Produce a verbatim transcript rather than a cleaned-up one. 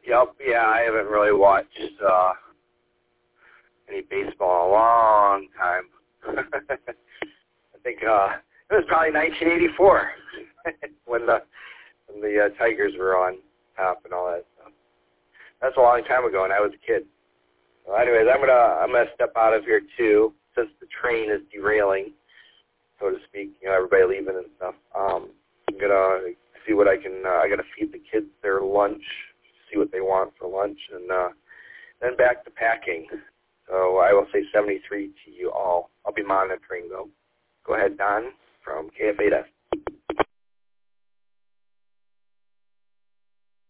Yep, yeah, I haven't really watched uh, any baseball in a long time. I think uh, it was probably nineteen eighty-four when the when the uh, Tigers were on top and all that stuff. That's a long time ago, and I was a kid. Well, anyways, I'm gonna I'm gonna step out of here too, since the train is derailing, so to speak. You know, everybody leaving and stuff. Um, I'm gonna see what I can. Uh, I gotta feed the kids their lunch, see what they want for lunch, and uh, then back to packing. So I will say seventy-three to you all. I'll be monitoring though. Go ahead, Don from K F eight S.